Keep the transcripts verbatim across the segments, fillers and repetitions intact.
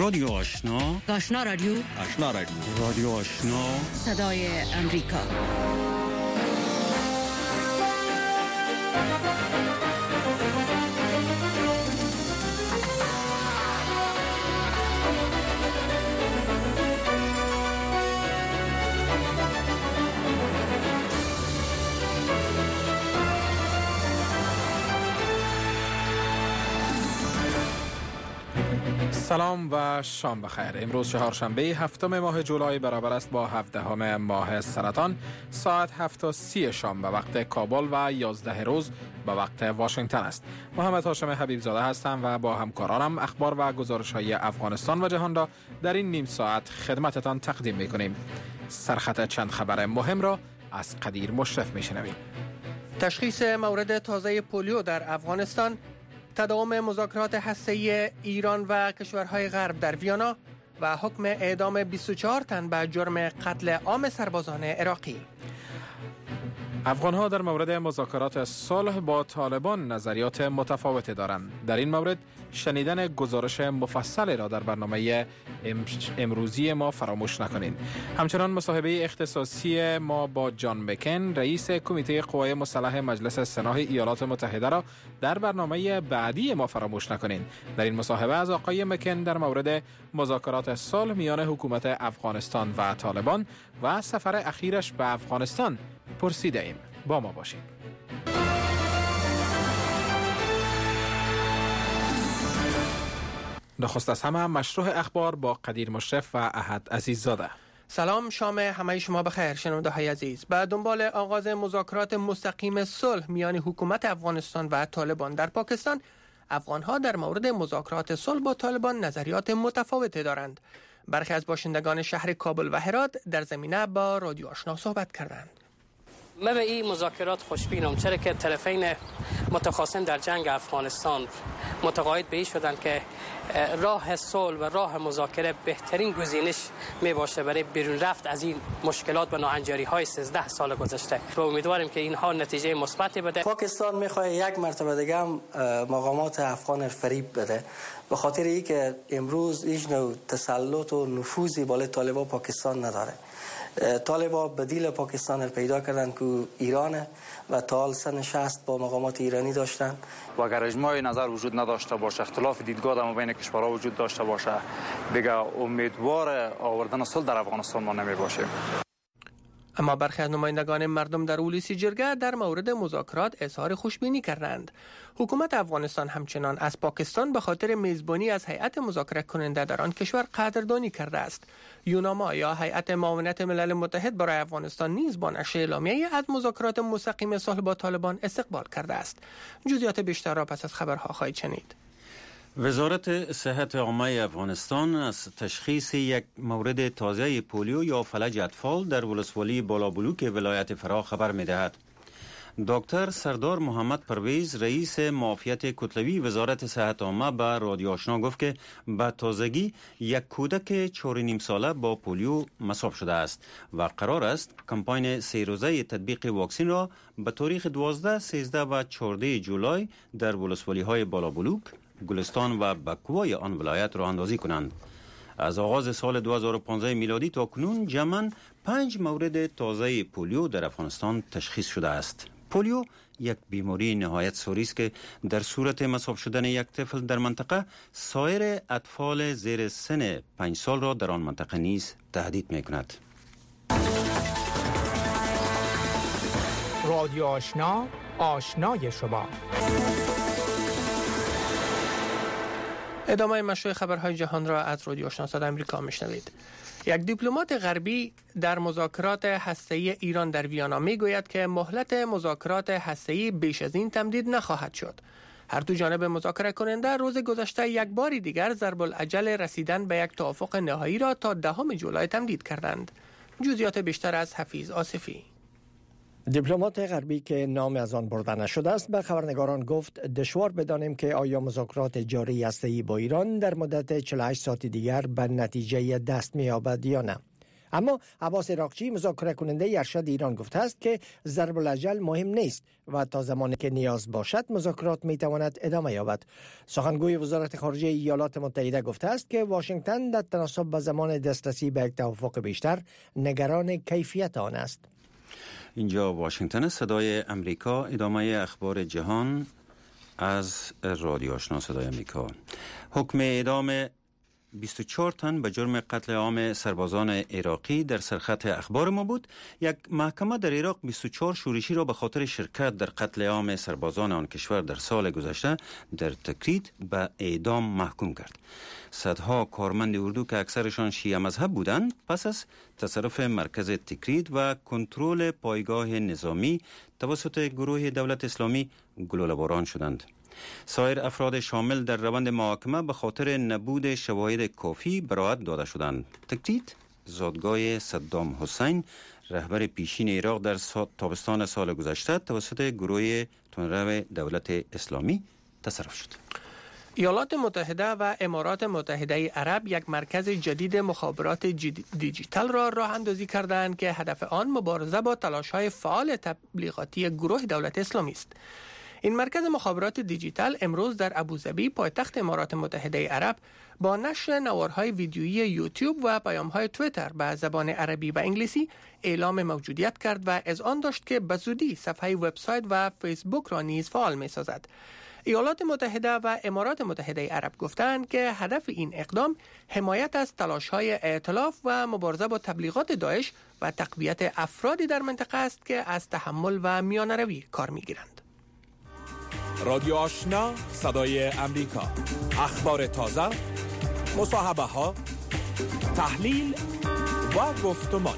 رادیو آشنا، آشنا رادیو، آشنا رادیو، رادیو آشنا، صدای امریکا. سلام و شام بخیر. امروز چهارشنبه هفتم ماه جولای برابر است با هفدهم ماه سرطان. ساعت هفت و سی شام به وقت کابل و یازده روز به وقت واشنگتن است. محمد هاشم حبیب زاده هستم و با همکارانم اخبار و گزارش‌های افغانستان و جهان را در این نیم ساعت خدمتتان تقدیم می‌کنیم. سرخط چند خبر مهم را از قدیر مشرف می‌شنویم. تشخیص مورد تازه پولیو در افغانستان، تداوم مذاکرات هسته‌ای ایران و کشورهای غرب در ویانا و حکم اعدام بیست و چهار تن به جرم قتل عام سربازان عراقی. افغان‌ها در مورد مذاکرات صلح با طالبان نظریات متفاوتی دارند. در این مورد شنیدن گزارش مفصل را در برنامه امروزی ما فراموش نکنید. همچنان مصاحبه اختصاصی ما با جان مکن، رئیس کمیته قوای مسلح مجلس سنا ایالات متحده را در برنامه بعدی ما فراموش نکنید. در این مصاحبه از آقای مکن در مورد مذاکرات صلح میان حکومت افغانستان و طالبان و سفر اخیرش به افغانستان پرسیده ایم. با ما باشید. نخست از همه مشروع اخبار با قدیر مشرف و احد عزیززاده. سلام، شام همه شما بخیر شنونده های عزیز. به دنبال آغاز مذاکرات مستقیم صلح میان حکومت افغانستان و طالبان در پاکستان، افغانها در مورد مذاکرات صلح با طالبان نظریات متفاوتی دارند. برخی از باشندگان شهر کابل و هرات در زمینه با رادیو آشنا صحبت کردند. من به این مذاکرات خوشبینم، چرا که طرفین متخاصم در جنگ افغانستان متقاعد به این شدند که راه صلح و راه مذاکره بهترین گزینش می باشه برای بیرون رفت از این مشکلات و ناهنجاری های سیزده سال گذشته و امیدواریم که اینها نتیجه مثبتی بده. پاکستان میخواد یک مرتبه دیگه هم مقامات افغان فریب بده، به خاطر اینکه امروز هیچ نوع تسلط و نفوذی بالای طالبان پاکستان نداره. طالبان بدیل پاکستان را پیدا کردن که ایرانه و تا حال سن شصت با مقامات ایرانی داشتن و اگر اجماع نظر وجود نداشته باشه، اختلاف دیدگاه در بین کشورها وجود داشته باشه، دیگه امیدوار آوردن صلح در افغانستان ما نمی باشیم. اما برخی از نمایندگان مردم در اولوسی جرگه در مورد مذاکرات اظهار خوشبینی کردند. حکومت افغانستان همچنان از پاکستان به خاطر میزبانی از هیئت مذاکره کننده در آن کشور قدردانی کرده است. یوناما یا هیئت معاونت ملل متحد برای افغانستان نیز با نشر اعلامیه‌ای از مذاکرات مستقیم صلح با طالبان استقبال کرده است. جزئیات بیشتر را پس از خبرها خواهید شنید. وزارت صحت عامه افغانستان از تشخیص یک مورد تازه پولیو یا فلج اطفال در ولسوالی بالابلوک ولایت فراه خبر می‌دهد. دکتر سردار محمد پرویز، رئیس معافیت کتلوی وزارت صحت عامه، به رادیو آشنا گفت که به تازگی یک کودک چهار و نیم ساله با پولیو مصاب شده است و قرار است کمپاین سه روزه تطبیق واکسن را به تاریخ دوازده، سیزده و چهارده جولای در ولسوالی های بالابلوک، گلستان و بکوای آن ولایت راه اندازی کنند. از آغاز سال دو هزار و پانزده میلادی تا کنون جمعاً پنج مورد تازه پولیو در افغانستان تشخیص شده است. پولیو یک بیماری نهایت ساری است که در صورت مصاب شدن یک طفل در منطقه سایر اطفال زیر سن پنج سال را در آن منطقه نیز تهدید می کند. رادیو آشنا، آشنای شما. ادامه مشروع خبرهای جهان را از رادیو آشنا صدای امریکا میشنوید. یک دیپلمات غربی در مذاکرات هسته‌ای ایران در ویانا میگوید که مهلت مذاکرات هسته‌ای بیش از این تمدید نخواهد شد. هر دو جانب مذاکره کننده روز گذشته یک بار دیگر ضرب الاجل رسیدن به یک توافق نهایی را تا دهم جولای تمدید کردند. جزئیات بیشتر از حفیظ آصفی. دیپلمات غربی که نام از آن برده نشده است به خبرنگاران گفت دشوار بدانیم که آیا مذاکرات جاری هسته‌ای با ایران در مدت چهل و هشت ساعت دیگر به نتیجه دست می‌یابد یا نه. اما عباس عراقچی مذاکره کننده ارشد ایران گفته است که ضرب الاجل مهم نیست و تا زمانی که نیاز باشد مذاکرات می تواند ادامه یابد. سخنگوی وزارت خارجه ایالات متحده گفته است که واشنگتن در تناسب با زمان دسترسی به یک توافق بیشتر نگران کیفیت آن است. اینجا واشنگتن، صدای امریکا. ادامه اخبار جهان از رادیو آشنا صدای امریکا. حکم اعدام بیست و چهار تن به جرم قتل عام سربازان عراقی در سرخط اخبار ما بود. یک محکمه در عراق بیست و چهار شورشی را به خاطر شرکت در قتل عام سربازان آن کشور در سال گذشته در تکرید به اعدام محکوم کرد. صدها کارمند اردو که اکثرشان شیعه مذهب بودند پس از تصرف مرکز تکرید و کنترل پایگاه نظامی توسط گروه دولت اسلامی گلوله‌باران شدند. سایر افراد شامل در روند محاکمه به خاطر نبود شواهد کافی براءت داده شدند. تکرید زادگاه صدام حسین رهبر پیشین عراق در تابستان سال گذشته توسط گروه تندرو دولت اسلامی تصرف شد. ایالات متحده و امارات متحده عرب یک مرکز جدید مخابرات دیجیتال را راه اندازی کردند که هدف آن مبارزه با تلاش‌های فعال تبلیغاتی گروه دولت اسلامی است. این مرکز مخابرات دیجیتال امروز در ابوظبی پایتخت امارات متحده عرب با نشر نوارهای ویدیویی یوتیوب و پیام‌های توییتر به زبان عربی و انگلیسی اعلام موجودیت کرد و اذعان داشت که به زودی صفحه وبسایت و فیسبوک را نیز فعال می‌سازد. ایالات متحده و امارات متحده عرب گفتند که هدف این اقدام حمایت از تلاش‌های ائتلاف و مبارزه با تبلیغات داعش و تقویت افرادی در منطقه است که از تحمل و میانروی کار می‌گیرند. رادیو آشنا صدای امریکا، اخبار تازه، مصاحبه ها، تحلیل و گفتمان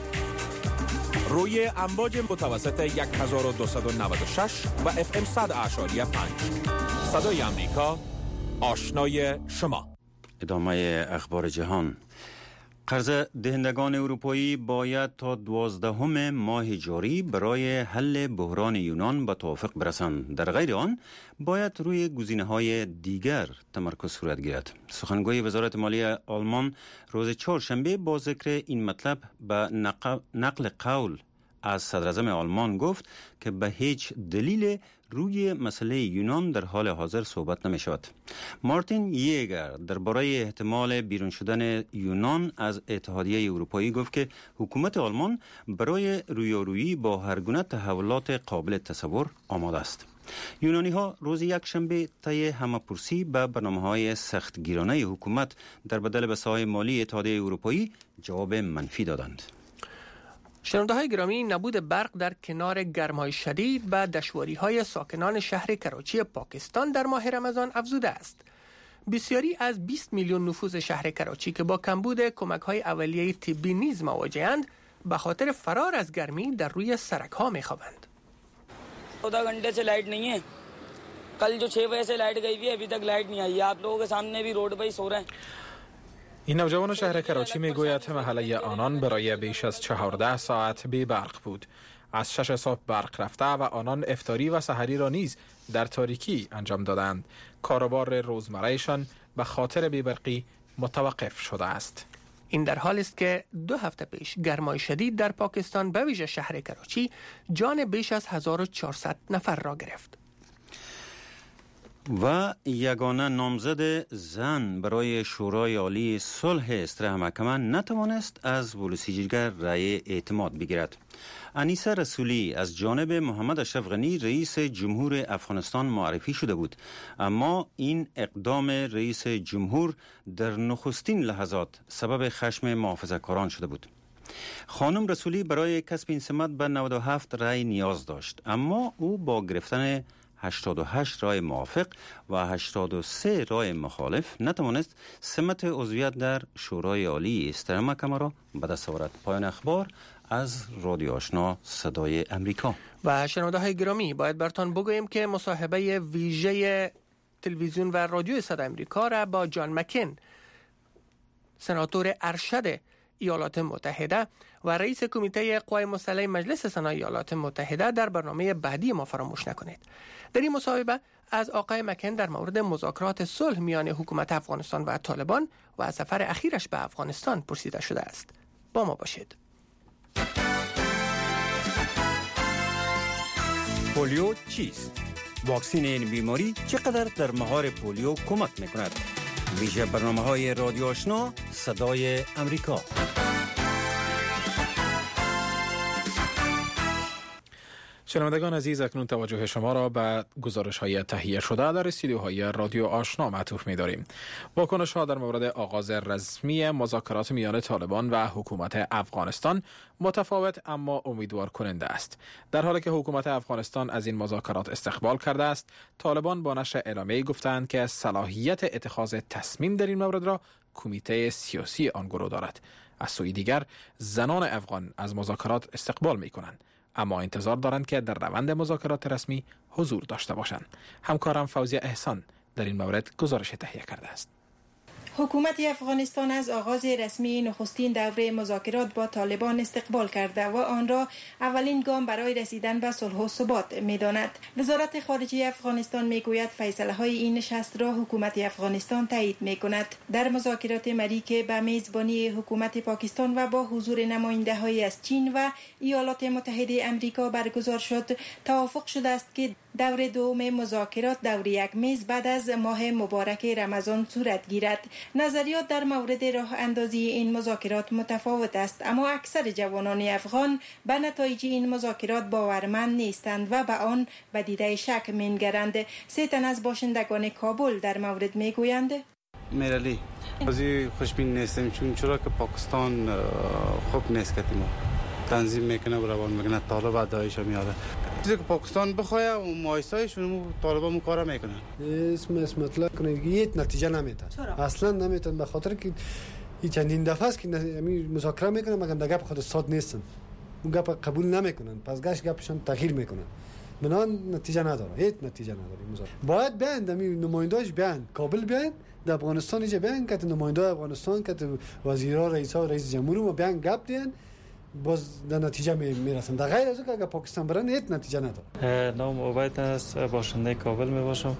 روی امواج متوسط هزار و دویست و نود و شش و اف ام صد اعشاری پنج. صدای امریکا، آشنای شما. ادامه اخبار جهان. قرض دهندگان اروپایی باید تا دوازدهم ماه جاری برای حل بحران یونان به توافق برسند. در غیر آن باید روی گزینه‌های دیگر تمرکز صورت گیرد. سخنگوی وزارت مالیه آلمان روز چهارشنبه با ذکر این مطلب به نقل قول از صدراعظم آلمان گفت که به هیچ دلیل روی مسئله یونان در حال حاضر صحبت نمی شود. مارتین یگر درباره احتمال بیرون شدن یونان از اتحادیه اروپایی گفت که حکومت آلمان برای رویارویی با هر گونه تحولات قابل تصور آماده است. یونانی ها روز یک شنبه طی همه‌پرسی به برنامه‌های سختگیرانه حکومت در بدل بساط مالی اتحادیه اروپایی جواب منفی دادند. شنونده های گرامی، نبود برق در کنار گرمای شدید به دشواری های ساکنان شهر کراچی پاکستان در ماه رمضان افزوده است. بسیاری از بیست میلیون نفوذ شهر کراچی که با کمبود کمک های اولیه طبی نیز مواجه‌اند به خاطر فرار از گرمی در روی سرک ها می خوابند. चौदह घंटे से लाइट नहीं है। कल जो छह बजे से लाइट गई हुई है अभी तक लाइट नहीं आई है। आप लोगों के सामने भी रोड पर ही सो रहे हैं. این نوجوان شهر کراچی میگوید محله آنان برای بیش از چهارده ساعت بی برق بود. از شش صبح برق رفته و آنان افطاری و سحری را نیز در تاریکی انجام دادند. کاروبار روزمرهشان به خاطر بی برقی متوقف شده است. این در حال است که دو هفته پیش گرمای شدید در پاکستان به ویژه شهر کراچی جان بیش از هزار و چهارصد نفر را گرفت. و یگانه نامزد زن برای شورای عالی صلح استراح محکمه نتوانست از ولوسیجیگر رأی اعتماد بگیرد. انیسه رسولی از جانب محمد اشرف غنی رئیس جمهور افغانستان معرفی شده بود، اما این اقدام رئیس جمهور در نخستین لحظات سبب خشم محافظه‌کاران شده بود. خانم رسولی برای کسب این سمت به نود و هفت رأی نیاز داشت، اما او با گرفتن هشتاد و هشت رای موافق و هشتاد و سه رای مخالف نتوانست سمت عضویت در شورای عالی استراح محکمه را به دست آورد. پایان اخبار از رادیو آشنا صدای امریکا. و شنونده های گرامی، باید براتون بگوییم که مصاحبه ویژه تلویزیون و رادیو صدای امریکا را با جان مکین، سناتور ارشد ایالات متحده و رئیس کمیته قوای مسلح مجلس سنا ایالات متحده در برنامه بعدی ما فراموش نکنید. در این مصاحبه از آقای مکن در مورد مذاکرات صلح میان حکومت افغانستان و طالبان و سفر اخیرش به افغانستان پرسیده شده است. با ما باشید. پولیو چیست؟ واکسن این بیماری چقدر در مهار پولیو کمک میکند؟ ویژه برنامه های رادیو آشنا صدای امریکا. شنوندگان عزیز، اکنون توجه شما را به گزارش های تهیه شده در استودیوهای رادیو آشنا معطوف می داریم. واکنش ها در مورد آغاز رسمی مذاکرات میان طالبان و حکومت افغانستان متفاوت اما امیدوار کننده است. در حالی که حکومت افغانستان از این مذاکرات استقبال کرده است، طالبان با نشر اعلامیه‌ای گفتند که صلاحیت اتخاذ تصمیم در این مورد را کمیته سیاسی آن گروه دارد. از سوی دیگر زنان افغان از مذاکرات استقبال می کنند، اما انتظار دارند که در روند مذاکرات رسمی حضور داشته باشند. همکارم فوزیه احسان در این مورد گزارش تهیه کرده است. حکومت افغانستان از آغاز رسمی نخستین دوره مذاکرات با طالبان استقبال کرده و آن را اولین گام برای رسیدن به صلح و ثبات می‌داند. وزارت خارجه افغانستان می‌گوید فیصله‌های این نشست را حکومت افغانستان تایید می‌کند. در مذاکرات مری که به میزبانی حکومت پاکستان و با حضور نماینده‌های از چین و ایالات متحده آمریکا برگزار شد، توافق شده است که دور دوم مذاکرات دور یک میز بعد از ماه مبارک رمضان صورت گیرد. نظریات در مورد راه اندازی این مذاکرات متفاوت است، اما اکثر جوانان افغان به نتایج این مذاکرات باورمند نیستند و به آن به دیده شک می‌نگرند. سه تن از باشندگان کابل در مورد میگویند: میرالی بازی خوشبین نیستیم، چون چرا که پاکستان خوب نیست که ما تنظیم میکنه و روان میکنه، طالب داعش میاره. چیزی که پاکستان بخواه و مایسایشون طالبان مو کارا میکنن. اسم اسم مطلق کنه هیچ نتیجه نمیده. اصلا نمیده، به خاطر که این چندین دفعه است که مذاکره میکنن مگر در گپ خود صاد نیستن. اون گپ قبول نمیکنن، پس گاش گپشون تغییر میکنن. منان نتیجه نداره، هیچ نتیجه نداره مذاکره. باید بیان دمی نماینداش بیان، کابل بیان، در افغانستان اینجا بیان که نماینده افغانستان که وزیرا، رئیسا و رئیس جمهور ما بیان گپ دین، باز در نتیجه میرسن. در غیر از اگر پاکستان برن هیچ نتیجه نداره. نام عبید است، باشنده کابل می باشم.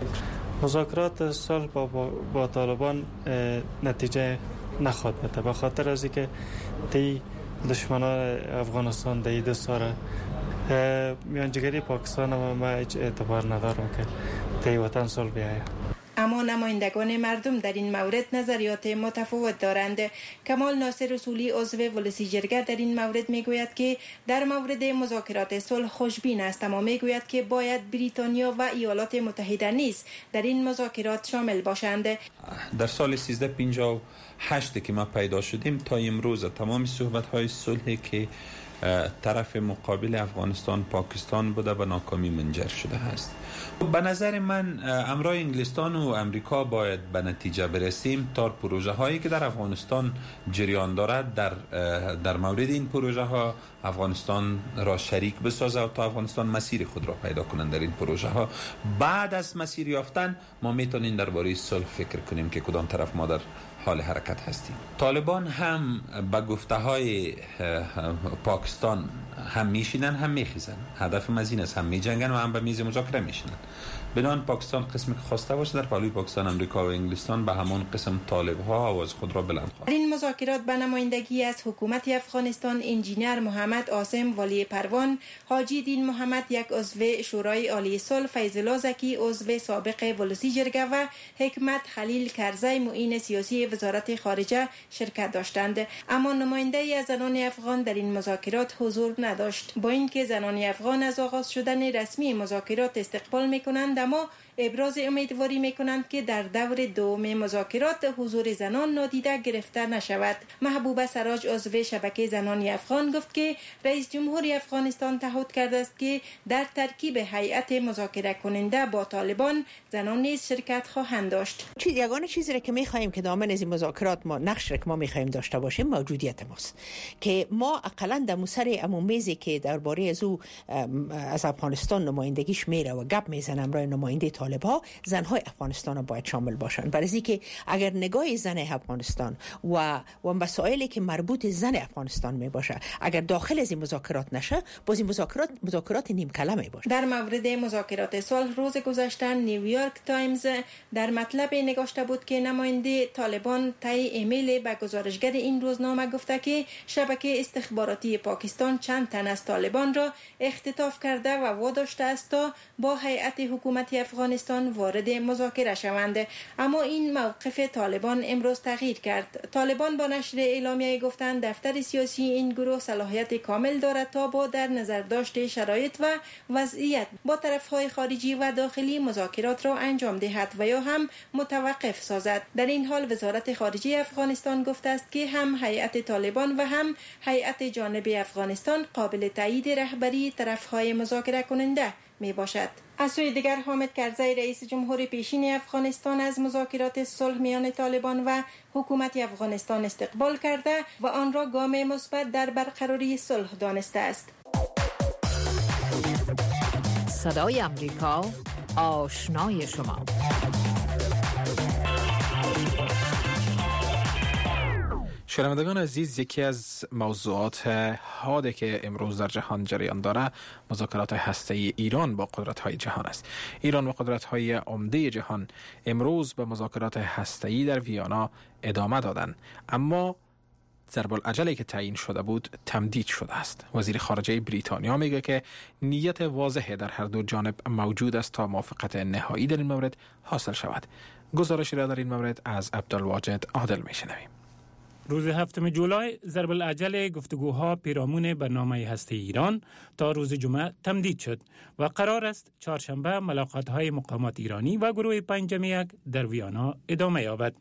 مذاکرات صلح با, با, با طالبان نتیجه نخواهد بده، به خاطر از اینکه تی دشمنان افغانستان دی دستاره میانجیگری پاکستان و ما هیچ اعتبار ندارم که تی وطن صلح بیاید. اما نمایندگان مردم در این مورد نظریات متفاوت دارند. کمال ناصر رسولی عضو ولسی جرگه در این مورد میگوید که در مورد مذاکرات صلح خوشبین است، اما میگوید که باید بریتانیا و ایالات متحده نیز در این مذاکرات شامل باشند. در سال سیزده پنجاه و هشت که ما پیدا شدیم تا امروز تمام صحبت‌های صلحی که طرف مقابل افغانستان پاکستان بوده و ناکامی منجر شده است. به نظر من امرای انگلستان و امریکا باید به نتیجه برسیم تا پروژه هایی که در افغانستان جریان دارد در در مورد این پروژه ها افغانستان را شریک بسازه و تا افغانستان مسیر خود را پیدا کنند در این پروژه ها. بعد از مسیر یافتن ما میتونیم درباره صلح فکر کنیم که کدام طرف ما در حال حرکت هستیم. طالبان هم به گفته های پاکستان هم میشینن هم میخیزن. هدف از این است، هم میجنگن و هم به میز مذاکره میشینن. بنان پاکستان قسمی که خواسته باشه در پهلوی پاکستان امریکا و انگلستان به همان قسم طالب ها آواز خود را بلند خواهد. این مذاکرات به نمایندگی از حکومت افغانستان انجینیر محمد عاصم والی پروان، حاجی دین محمد یک عضو شورای عالی صلح، فیض الله زکی عضو سابق ولسی جرگه و حکمت خلیل کرزی معین سیاسی وزارت خارجه شرکت داشتند. اما نماینده از زنان افغان در این مذاکرات حضور نداشت. با اینکه زنان افغان از آغاز شدن رسمی مذاکرات استقبال میکنند، اما ابراز امیدواری میکنند که در دور دوم مذاکرات حضور زنان نادیده گرفته نشود. محبوبه سراج عضو شبکه زنان افغان گفت که رئیس جمهور افغانستان تعهد کرده است که در ترکیب هیئت مذاکره کننده با طالبان زنان نیز شرکت خواهند داشت. چیز یگانه چیزی را که می‌خوایم که دامن از این مذاکرات ما نقش را که ما می‌خوایم داشته باشیم موجودیت ماست، که ما اقلا در مسر امو میزی که درباره از او از افغانستان نمایندگیش میره و گپ میزنم برای نماینده طالبان طالب‌ها زن‌های افغانستان باید شامل باشند، برای اینکه اگر نگاه زن افغانستان و و مسائلی که مربوط زن افغانستان می باشه اگر داخل از این مذاکرات نشه، باز این مذاکرات مذاکرات نیم کلمه باشه. در مورد مذاکرات صلح روز گذشته نیویورک تایمز در مطلب نگاشته بود که نماینده طالبان طی ایمیل به گزارشگر این روزنامه گفته که شبکه استخباراتی پاکستان چند تن از طالبان را اختطاف کرده و واداشته است تا با هیئت حکومتی افغانستان وارد مذاکره شوند. اما این موقف طالبان امروز تغییر کرد. طالبان با نشر اعلامیه گفتند دفتر سیاسی این گروه صلاحیت کامل دارد تا با در نظر داشت شرایط و وضعیت با طرفهای خارجی و داخلی مذاکرات را انجام دهد و یا هم متوقف سازد. در این حال وزارت خارجه افغانستان گفته است که هم هیئت طالبان و هم هیئت جانب افغانستان قابل تایید رهبری طرفهای مذاکره کننده می باشد. از سوی دیگر حامد کرزی رئیس جمهور پیشین افغانستان از مذاکرات صلح میان طالبان و حکومت افغانستان استقبال کرده و آن را گام مثبت در برقراری صلح دانسته است. صدای امریکا، آشنای شما. شنوندگان عزیز، یکی از موضوعات حاده که امروز در جهان جریان داره مذاکرات هسته‌ای ایران با قدرت‌های جهان است. ایران و قدرت‌های عمده جهان امروز به مذاکرات هسته‌ای در ویانا ادامه دادند، اما ضرب العجلی که تعیین شده بود تمدید شده است. وزیر خارجه بریتانیا میگه که نیت واضحه در هر دو جانب موجود است تا موافقت نهایی در این مورد حاصل شود. گزارشی را در این مورد از عبدالواجد عادل میشنویم. روز هفتم جولای ضرب العجل گفتگوها پیرامون برنامه هسته ایران تا روز جمعه تمدید شد و قرار است چهارشنبه ملاقات‌های مقامات ایرانی و گروه پنجم یک در ویانا ادامه یابد.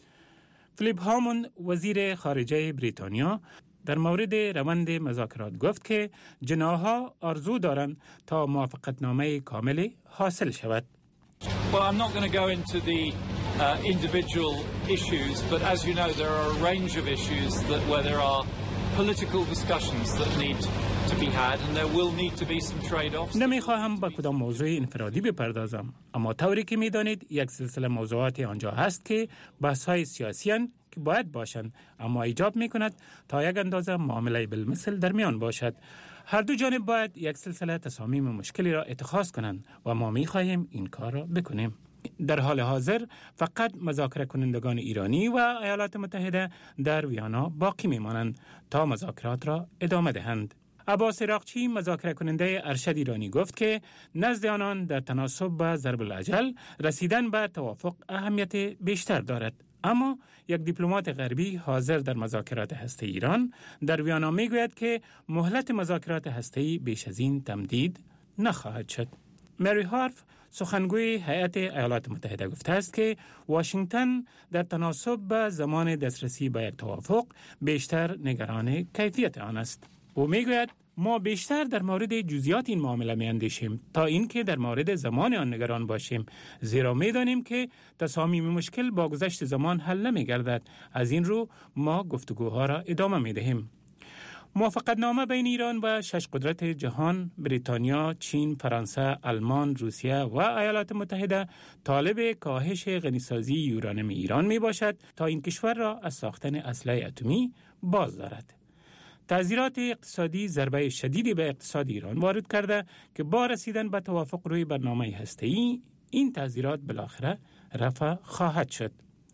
فلیپ هاموند وزیر خارجه بریتانیا در مورد روند مذاکرات گفت که جناح‌ها آرزو دارند تا موافقتنامه کامل حاصل شود. Well, I'm not going to go into the uh, individual issues, but as you know, there are a range of issues that where there are political discussions that need to be had, and there will need to be some trade-offs. نمیخواهم با کدام موضوع انفرادی بپردازم، اما طوری که میدانید یک سلسله موضوعات آنجا هست که بحث‌های سیاسی هستند که باید باشند، اما ایجاب میکند تا یک اندازه معامله بالمثل در میان باشد. هر دو جانب باید یک سلسله تصامیم مشکلی را اتخاذ کنند و ما می‌خواهیم این کار را بکنیم. در حال حاضر فقط مذاکره کنندگان ایرانی و ایالات متحده در ویانا باقی میمانند تا مذاکرات را ادامه دهند. عباس عراقچی مذاکره کننده ارشد ایرانی گفت که نزد آنان در تناسب با ضرب العجل رسیدن به توافق اهمیت بیشتر دارد. اما یک دیپلمات غربی حاضر در مذاکرات هسته ایران در ویانا میگوید که مهلت مذاکرات هسته‌ای بیش از این تمدید نخواهد شد. مری هارف سخنگوی هیئت ایالات متحده گفته است که واشنگتن در تناسب به زمان دسترسی به یک توافق بیشتر نگران کیفیت آن است. او میگوید ما بیشتر در مورد جزئیات این معامله می‌اندیشیم تا اینکه در مورد زمان آن نگران باشیم، زیرا می‌دانیم که تصامیم مشکل با گذشت زمان حل نمی‌گردد. از این رو ما گفتگوها را ادامه می‌دهیم. موافقتنامه بین ایران و شش قدرت جهان بریتانیا، چین، فرانسه، آلمان، روسیه و ایالات متحده طالب کاهش غنیسازی یورانیم ایران میباشد تا این کشور را از ساختن اسلحه اتمی باز دارد. تعزیرات اقتصادی ضربه شدیدی به اقتصاد ایران وارد کرده که با رسیدن به توافق روی برنامه هسته‌ای این تعزیرات بالاخره رفع خواهد شد.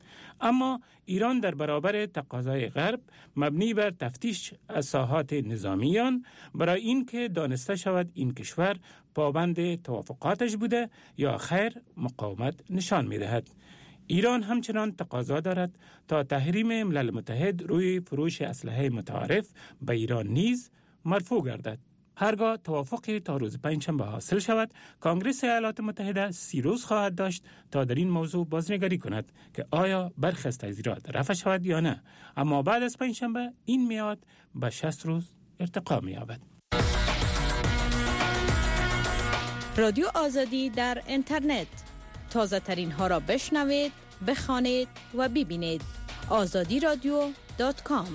اما ایران در برابر تقاضای غرب مبنی بر تفتیش از ساحات نظامیان برای این که دانسته شود این کشور پابند توافقاتش بوده یا خیر مقاومت نشان می‌دهد. ایران همچنان تقاضا دارد تا تحریم ملل متحد روی فروش اسلحه متعارف به ایران نیز مرفوع گردد. هرگاه توافقی تا روز پنجشنبه حاصل شود، کنگره ایالات متحده سی روز خواهد داشت تا در این موضوع بازنگری کند که آیا برخی از تعزیرات رفع شود یا نه. اما بعد از پنجشنبه این میعاد به شصت روز ارتقا می‌یابد. رادیو آزادی در اینترنت، تازه ترین ها را بشنوید، بخوانید و ببینید. آزادی رادیو دات کام.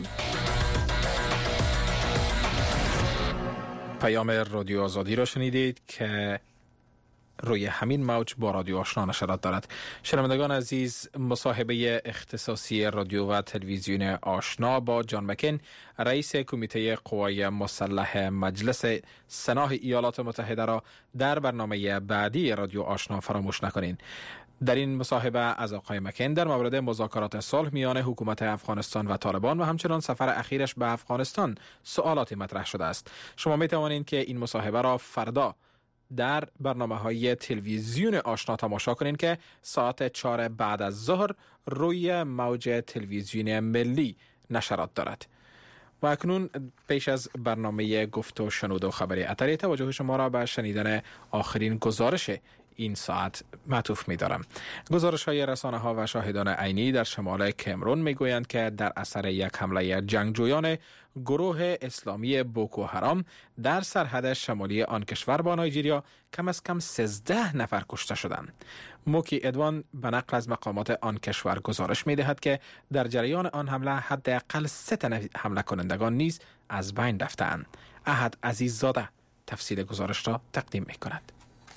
پیام رادیو آزادی را شنیدید که روی همین موج با رادیو آشنا نشرات دارد. شنوندگان عزیز، مصاحبه اختصاصی رادیو و تلویزیون آشنا با جان مکین، رئیس کمیته قوای مسلح مجلس سنا ایالات متحده را در برنامه بعدی رادیو آشنا فراموش نکنین. در این مصاحبه از آقای مکین در مورد مذاکرات صلح میان حکومت افغانستان و طالبان و همچنان سفر اخیرش به افغانستان سوالاتی مطرح شده است. شما می توانید که این مصاحبه را فردا در برنامه‌های تلویزیون آشنا تماشا کنین که ساعت چهار بعد از ظهر روی موج تلویزیون ملی نشرات دارد. و اکنون پیش از برنامه گفت و شنود و خبری اتری، توجه شما را به شنیدن آخرین گزارش این ساعت معطوف می دارم. گزارش های رسانه ها و شاهدان عینی در شمال کمرون می گویند که در اثر یک حمله جنگجویان گروه اسلامی بوکو حرام در سرحد شمالی آن کشور با نایجیریا کم از کم سیزده نفر کشته شدند. موکی ادوان به نقل از مقامات آن کشور گزارش می دهد که در جریان آن حمله حداقل سه تن حمله کنندگان نیز از بین رفتند. احد عزیززاده تفصیل گزارش را تقدیم می کند.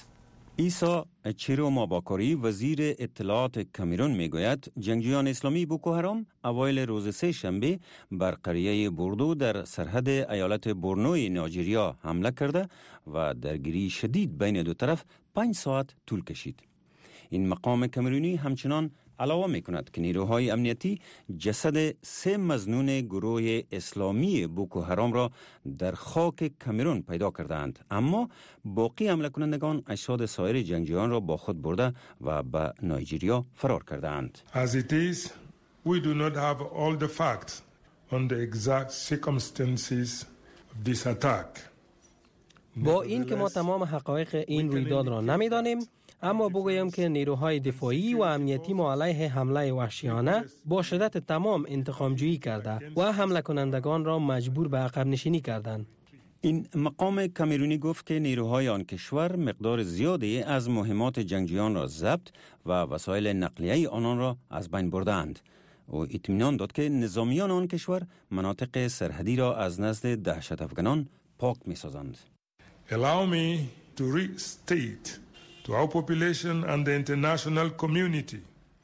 ایسا چیرو ماباکاری وزیر اطلاعات کامرون میگوید جنگجویان اسلامی بوکو حرام اوایل روز سه شنبه بر قریه بوردو در سرحد ایالت بورنوی نایجریا حمله کرده و درگیری شدید بین دو طرف پنج ساعت طول کشید. این مقام کامرونی همچنان علاوه می کند که نیروهای امنیتی جسد سه مظنون گروه اسلامی بوکو حرام را در خاک کامرون پیدا کردند، اما باقی حمله کنندگان اجساد سایر جنگجویان را با خود برده و به نایجریا فرار کردند. As it is, we do not have all the facts on the exact circumstances of this attack. با این که ما تمام حقایق این رویداد را نمی‌دانیم، اما بگویم که نیروهای دفاعی و امنیتی ما علیه حمله وحشیانه با شدت تمام انتقام‌جویی کرده و حمله کنندگان را مجبور به عقب نشینی کردند. این مقام کامرونی گفت که نیروهای آن کشور مقدار زیادی از مهمات جنگجویان را ضبط و وسایل نقلیه آنان را از بین بردند. او اطمینان داد که نظامیان آن کشور مناطق سرحدی را از نزد دهشت افغانان پاک می‌سازند. Allow me to restate to our population and the international community.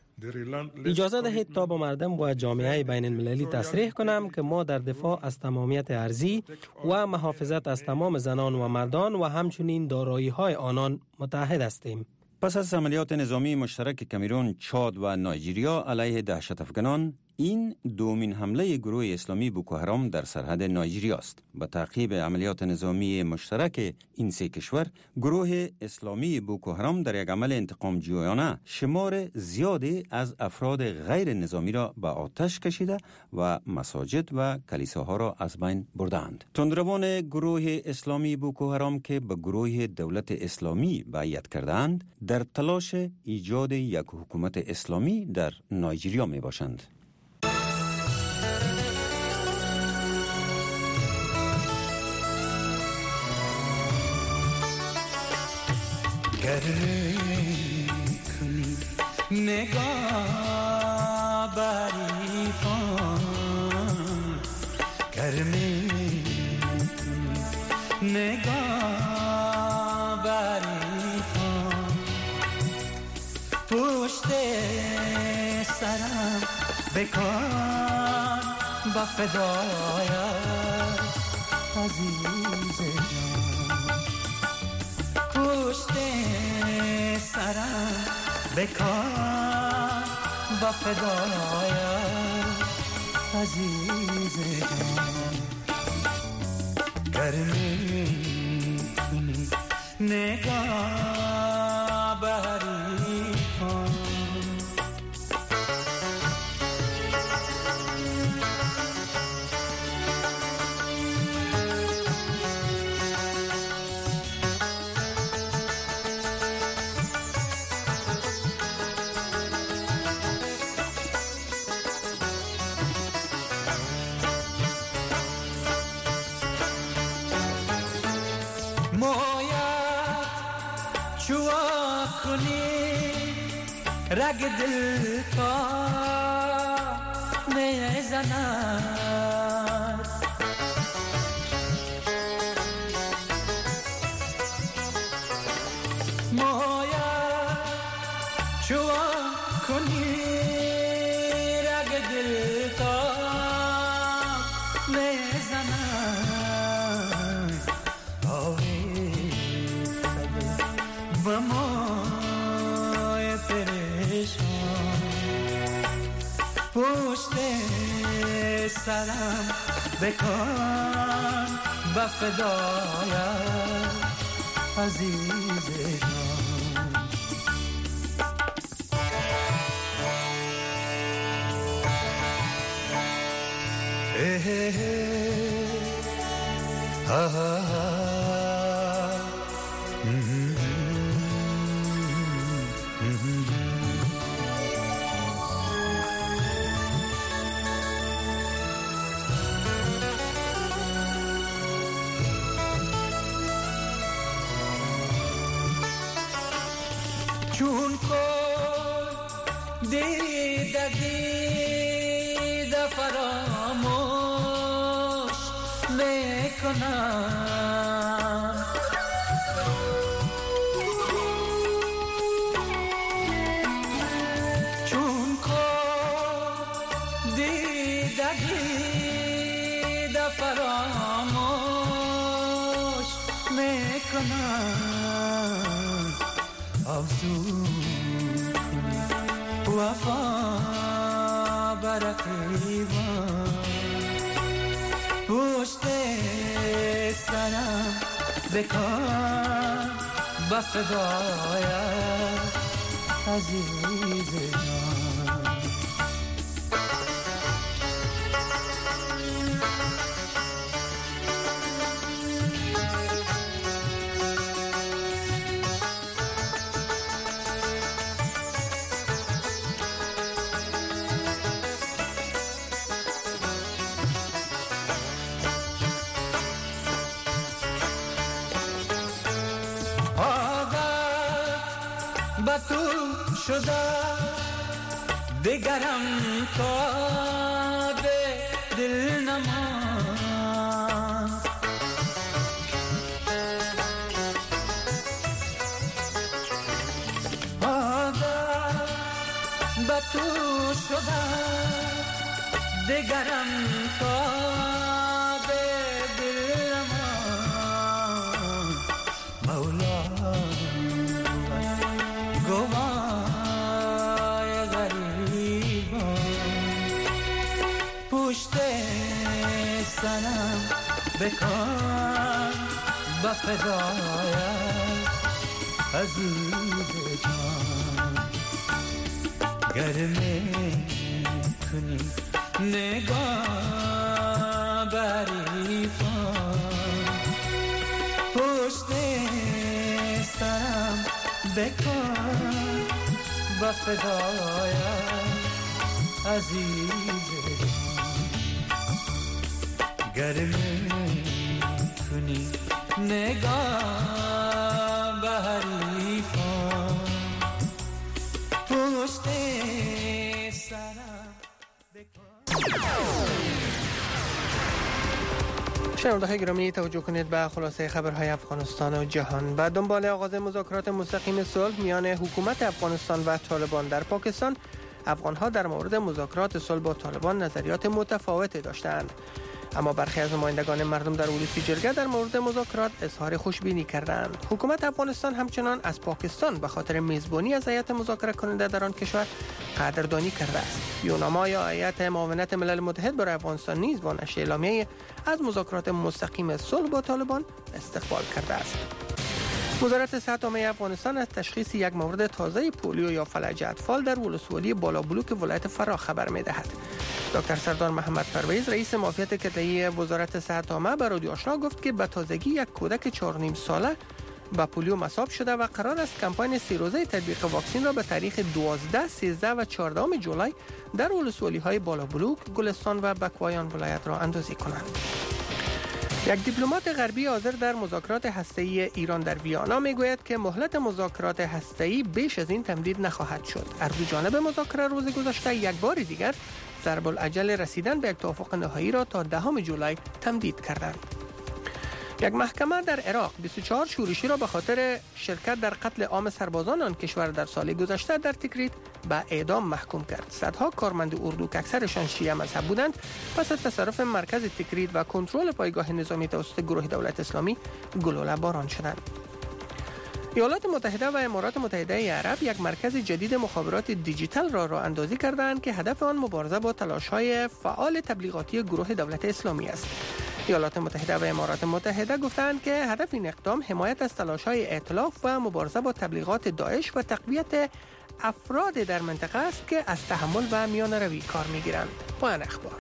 اجازه دهید تا با مردم و جامعه بین المللی تصریح کنم که ما در دفاع از تمامیت ارضی و محافظت از تمام زنان و مردان و همچنین دارایی‌های آنان متحد هستیم. پس از عملیات نظامی مشترک کامرون، چاد و نایجریا علیه دهشت افغانان، این دومین حمله گروه اسلامی بوکو حرام در سرحد نایجریا است. با تعقیب عملیات نظامی مشترک این سه کشور، گروه اسلامی بوکو حرام در یک عمل انتقام جویانه شمار زیادی از افراد غیر نظامی را به آتش کشیده و مساجد و کلیساها را از بین بردند. تندروان گروه اسلامی بوکو حرام که به گروه دولت اسلامی بیعت کردند، در تلاش ایجاد یک حکومت اسلامی در نایجریا می باشند. گر کنی نگاه بریفان، گر می کنی نگاه بریفان، پشت سرم بکن با فدایت عزیز جان، پشت سرم بکن با فدایت عزیز جان، گر می‌کنی نگاه بری کن. رگ دل کا میزند، سرم بکن با فدایت عزیز جان. اه اه اه چون کن دیدگی ده فراموش میکنم، چون کن دیدگی ده فراموش میکنم، آوزو وفا برقیبان پشت سرم بکن با فدایت عزیز جان. با تو شده دیگرم تاب دل نمان، با تو شده دیگرم تاب دل نمان، مولا گوای غریبان پشت سرم بکن با فدایت عزیز جان. گرمی کنی نگاه بریفان پشت سرم بکن با فدایت عزیز جان. گرمی کنی نگاه به حریفان پشت سرم بکن. شنونده‌های گرامی توجه کنید به خلاصه خبرهای افغانستان و جهان. بعد دنبال آغاز مذاکرات مستقیم صلح میان حکومت افغانستان و طالبان در پاکستان، افغان‌ها در مورد مذاکرات صلح با طالبان نظریات متفاوتی داشتند. اما برخی از نمایندگان مردم در اولوسی جرگه در مورد مذاکرات اظهار خوشبینی کردند. حکومت افغانستان همچنان از پاکستان به خاطر میزبانی از هیئت مذاکره کننده در آن کشور قدردانی کرده است. یوناما یا هیئت معاونت ملل متحد برای افغانستان نیز با نشر اعلامیه از مذاکرات مستقیم صلح با طالبان استقبال کرده است. وزارت صحت عامه افغانستان از تشخیص یک مورد تازه پولیو یا فلج اطفال در ولسوالی بالابلوک ولایت فراه خبر می‌دهد. دکتر سردار محمد پرویز رئیس معافیت قطعی وزارت صحت عامه به رادیو آشنا گفت که به تازگی یک کودک چهار و نیم ساله با پولیو مصاب شده و قرار است کمپاین سه روزه تطبیق واکسن را به تاریخ دوازده، سیزده و چهاردهم جولای در ولسوالی‌های بالابلوک، گلستان و بکوایان ولایت را اندازی کنند. یک دیپلمات غربی حاضر در مذاکرات هسته‌ای ایران در ویانا میگوید که مهلت مذاکرات هسته‌ای بیش از این تمدید نخواهد شد. از دو جانب مذاکره روز گذشته یک بار دیگر ضرب الاجل رسیدن به یک توافق نهایی را تا دهم جولای تمدید کردند. یک محکمه در عراق بیست و چهار شورشی را به خاطر شرکت در قتل عام سربازان آن کشور در سال گذشته در تکریت به اعدام محکوم کرد. صدها کارمند اردو که اکثرشان شیعه مذهب بودند پس از تصرف مرکز تکریت و کنترل پایگاه نظامی توسط گروه دولت اسلامی گلوله باران شدند. ایالات متحده و امارات متحده عرب یک مرکز جدید مخابرات دیجیتال را راه اندازی کردند که هدف آن مبارزه با تلاش‌های فعال تبلیغاتی گروه دولت اسلامی است. ایالات متحده و امارات متحده گفتند که هدف این اقدام حمایت از تلاش‌های ائتلاف و مبارزه با تبلیغات داعش و تقویت افراد در منطقه است که از تحمل و میانه روی کار می‌گیرند. پایان اخبار.